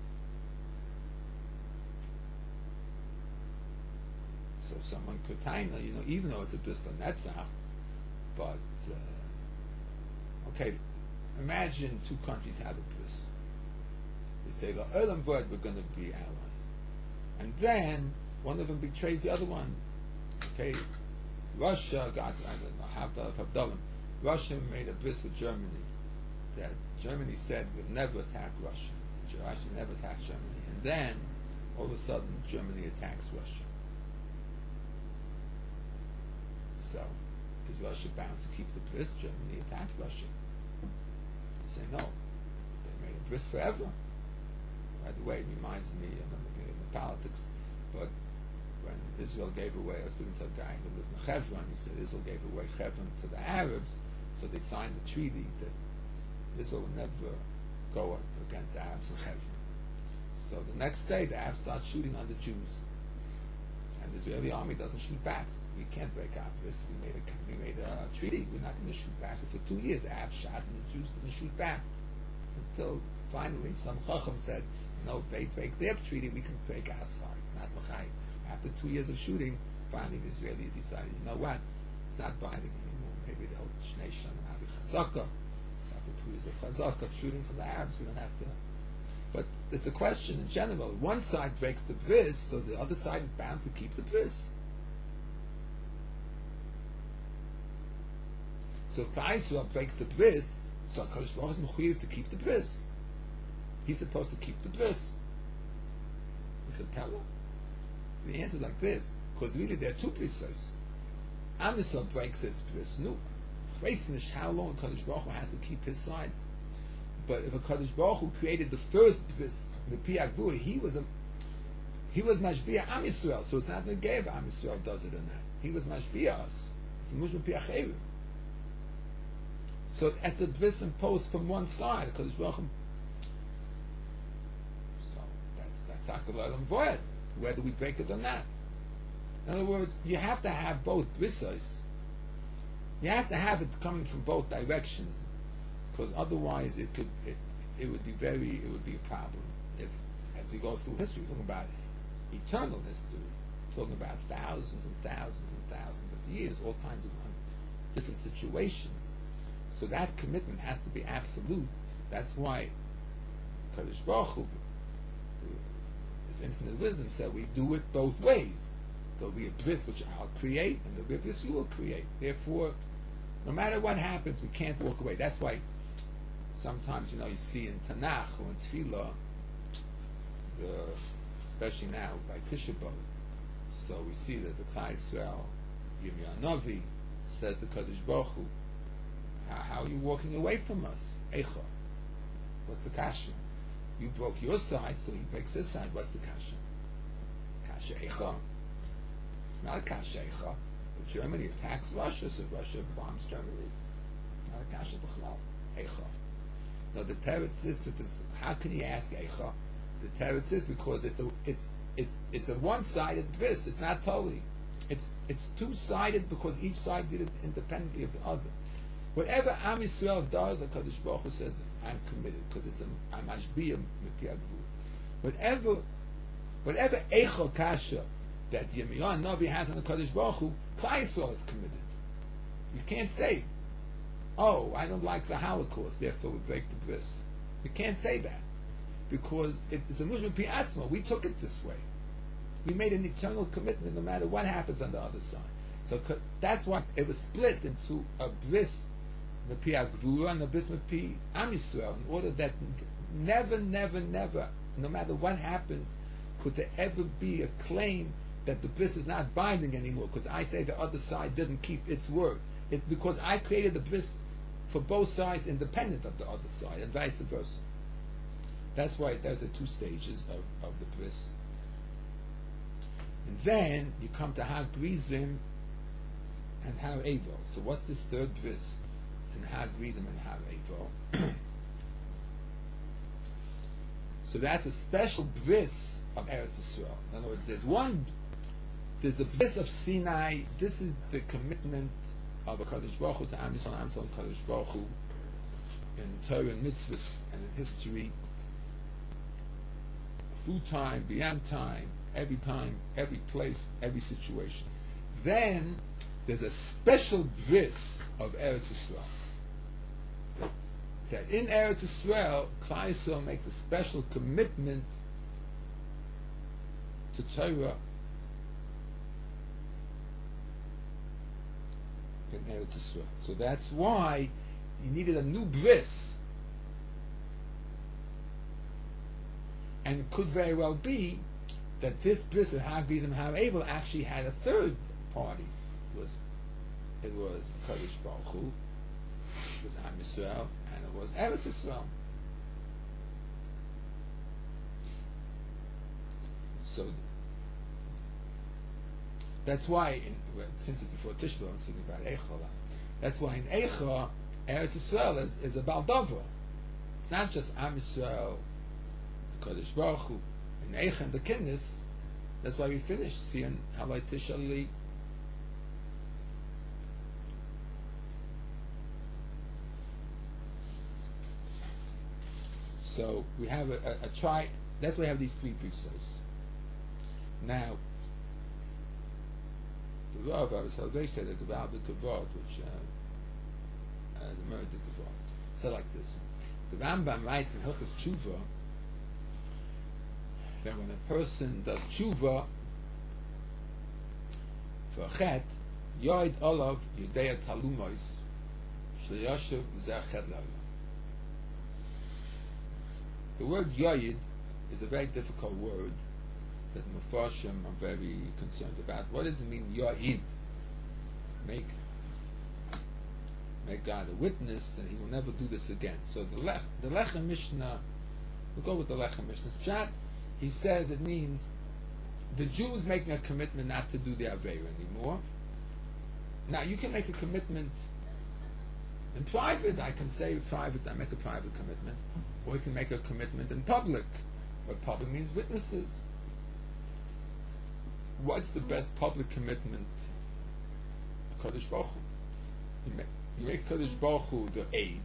So someone could taina, even though it's a bris Netzach, but okay, imagine two countries have a bris. They say, "Olam Vod, we're going to be allies," and then one of them betrays the other one. Okay, Russia got, I don't know, Havdalim. Russia made a bris with Germany that Germany said we'll never attack Russia. Russia never attacked Germany, and then all of a sudden Germany attacks Russia. So, is Russia bound to keep the bris? Germany attacked Russia. You say no. They made a bris forever. By the way, it reminds me, I'm not getting into politics, but when Israel gave away, I was speaking to a guy who lived in Hebron, he said Israel gave away Hebron to the Arabs, so they signed a treaty that Israel would never go against the Arabs in Hebron. So the next day, the Arabs start shooting on the Jews. And the Israeli army doesn't shoot back. So we can't break out this. We made a treaty. We're not going to shoot back. So for 2 years, the Arabs shot and the Jews didn't shoot back. Until finally, some Chacham said, if they break their treaty, we can break our side. It's not Machai. After 2 years of shooting, finally the Israelis decided, you know what? It's not binding anymore. Maybe they'll Shnei Shanim Abi Chazaka. After 2 years of Chazaka, shooting from the Arabs, we don't have to. But it's a question in general. One side breaks the bris, so the other side is bound to keep the bris. So if Klal Yisrael breaks the bris, so HaKadosh Baruch Hu is mechuyev to keep the bris. He's supposed to keep the bris. It's a tella. The answer is like this, because really there are two brisos. Am Yisrael breaks its bris. No, how long HaKadosh Baruch Hu has to keep his side. But if HaKadosh Baruch Hu created the first bris, the Pi'ach Grura, he was Mashbiah Am Yisrael, so it's not negay if Am Yisrael does it or not. He was Mashbiah us. It's a Mujma Pi'acherim. So at the bris imposed from one side, HaKadosh Baruch Hu. So that's Takal Olam Voed. Whether we break it or not. In other words, you have to have both brisos. You have to have it coming from both directions. Because otherwise it would be a problem. If, as you go through history, we're talking about eternal history. We're talking about thousands and thousands and thousands of years, all kinds of different situations. So that commitment has to be absolute. That's why Kadosh Baruch Hu, His infinite wisdom, said we do it both ways. There'll be a bris which I'll create, and there'll be a bris you will create. Therefore, no matter what happens, we can't walk away. That's why sometimes, you see in Tanakh or in Tefillah, especially now by Tisha B'Av, so we see that the Klal Yisrael, Yirmiyahu Navi, says to Kadosh Baruch Hu, how are you walking away from us? Eicha. What's the kasha? You broke your side, so he breaks his side. What's the kasha? Kasha Eicha. It's not a kasha Eicha. If Germany attacks Russia, so Russia bombs Germany. It's not a kasha B'chlal. Eicha. Now the teretz is to this. How can you ask Eicha? The teretz is because it's a one-sided bris. It's not totally. It's two-sided because each side did it independently of the other. Whatever Am Yisrael does, HaKadosh Baruch Hu says, I'm committed, because it's a mashbiyah mipi agvul. Whatever Eicha Kasha that Yirmiyahu Navi has on the HaKadosh Baruch Hu, Klal Yisrael is committed. You can't say, oh, I don't like the Holocaust, therefore we break the bris. You can't say that, because it's a mushma pi atzma. We took it this way. We made an eternal commitment no matter what happens on the other side. So that's why it was split into a bris Mepi Agvura and a bris Mepi Am Yisrael, in order that never, no matter what happens, could there ever be a claim that the bris is not binding anymore, because I say the other side didn't keep its word. Because I created the bris for both sides independent of the other side, and vice versa. That's why there's the two stages of the bris. And then you come to Har Grizim and Har Eival. So what's this third bris in Har Grizim and Har Eival? So that's a special bris of Eretz Yisrael. In other words, there's a bris of Sinai. This is the commitment of a Kadosh Baruch Hu to Am Yisrael and Kadosh Baruch Hu in Torah and mitzvahs and in history, through time, beyond time, every place, every situation. Then there's a special bris of Eretz Yisrael. That in Eretz Yisrael, Klal Yisrael makes a special commitment to Torah in Eretz Yisrael. So that's why you needed a new bris. And it could very well be that this bris of Har Grizim and Har Eival actually had a third party. It was Kadosh Baruch Hu, it was Am Yisrael, and it was Eretz Yisrael. So that's why, since it's before Tisha B'Av, I'm speaking about Eicha. That's why in Eicha, Eretz Yisrael is a Baldova. It's not just Am Yisrael, Kadosh Baruch Hu, in Eicha and the Kinnis. That's why we finished seeing Halai Tisha Li. So we have a try. That's why we have these three brisos. Now, the Rav Salvei said that the Baal Kavod, which the Murder Kavod. So like this, the Rambam writes in Hilchos Tshuva that when a person does tshuva for a chet, yoid olav yudei talumois sheyashuv zeh chet la'olam. The word yoid is a very difficult word that Mefarshim are very concerned about. What does it mean, yoid? Make God a witness that He will never do this again. So the Lechem Mishnah, we'll go with the Lechem Mishnah's pshat. He says it means the Jew is making a commitment not to do the Aveira anymore. Now you can make a commitment in private. I can say private, I make a private commitment. Or you can make a commitment in public. What public means witnesses. What's the best public commitment? Kadosh Baruch Hu. You make Kadosh Baruch Hu the aid.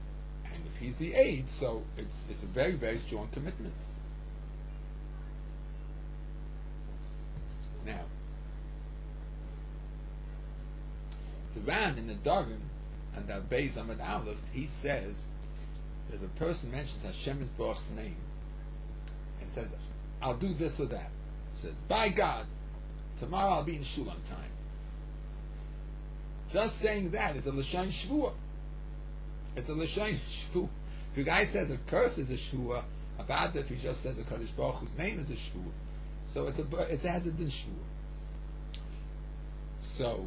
And if He's the aid, so it's a very, very strong commitment. Ran in the Darim and the Beis Amad Aleph, he says that if a person mentions Hashem Yisborach's name and says, I'll do this or that, says, by God, tomorrow I'll be in shul on time. Just saying that is a L'shan Shvuah. It's a L'shan Shvuah. If a guy says a curse is a Shvuah, about if he just says a Kadosh Baruch whose name is a Shvuah. So it has a din Shvuah. So,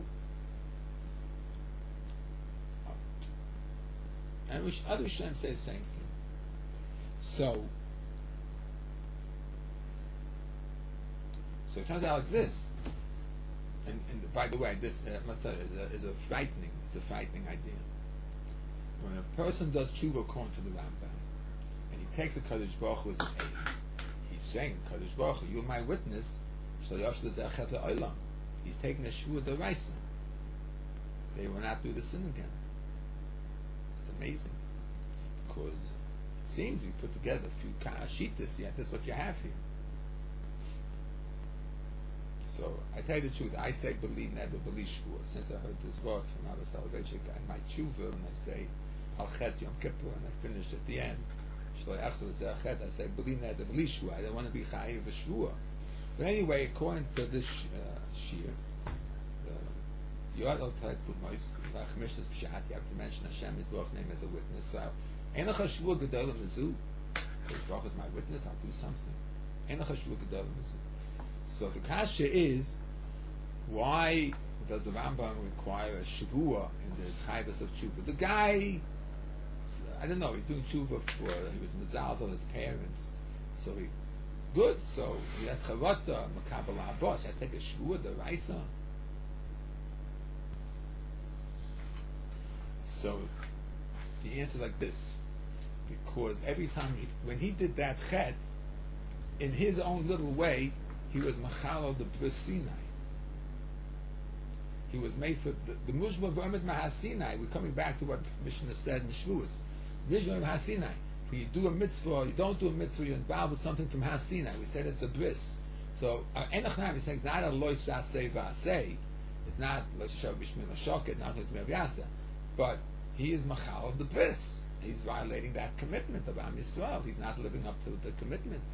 and other Rishonim say the same thing. So it turns out like this. And by the way, this is a frightening idea. When a person does tshuva according to the Rambam, and he takes the Kadosh Baruch Hu as an aid, he's saying, Kadosh Baruch Hu, you're my witness. He's taking a shvuah d'oraisa. They will not do the sin again. It's amazing, because it seems if you put together a few shittas, yeah, that's what you have here. So I tell you the truth, I say believe never believe shvuah. Since I heard this word from Abba Soloveitchik and my tshuva, and I say Al Chet Yom Kippur, and I finished at the end, I say believe never believe shvuah. I don't want to be chayiv of shvuah. But anyway, according to this shir, you have to mention Hashem Yisborach's name as a witness. So, Enach HaShvuah Gedolah Mizu. Kadosh Baruch is my witness. I'll do something. Enach HaShvuah Gedolah Mizu. So the kasha is, why does the Rambam require a shvuah in this chayvus of tshuva? The guy, I don't know, he's doing tshuva he was mezalz of his parents, so he has chavata, makabel ha'abos, he has to take a shvuah d'oraisa. So the answer is like this, because every time when he did that chet, in his own little way, he was machal the Bris Sinai. He was made for the Mujma V'Omet Mahasinai. We're coming back to what Mishnah said in the Shavuos. Mujma Mahasinai. When you do a mitzvah, you don't do a mitzvah, you're involved with something from Hasinai. We said it's a bris. So Enochnam is saying it's not a loy sasei v'asei. It's not loy shashav b'shmin l'shok. It's not loy shashav b'yasa. But he is machal of the bris. He's violating that commitment of Am Yisrael. He's not living up to the commitment.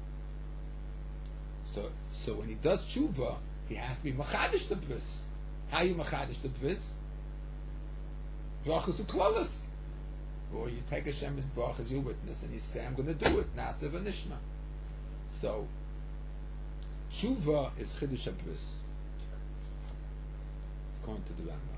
So when he does tshuva, he has to be machadish the bris. How you machadish the bris? Brachas uklalas. Or you take Hashem Yisborach as your witness and you say, I'm going to do it. Nasiv and Nishma. So tshuva is chidush bris, according to the Rambam.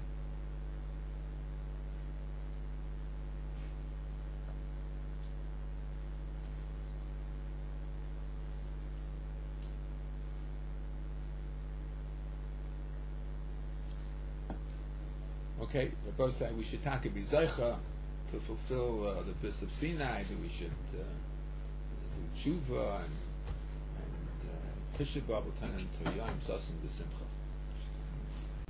Okay, we're both saying we should take a bizaycha to fulfill the bris of Sinai, that we should do tshuva and Tisha B'Av will turn into Yom Sasim the Simcha.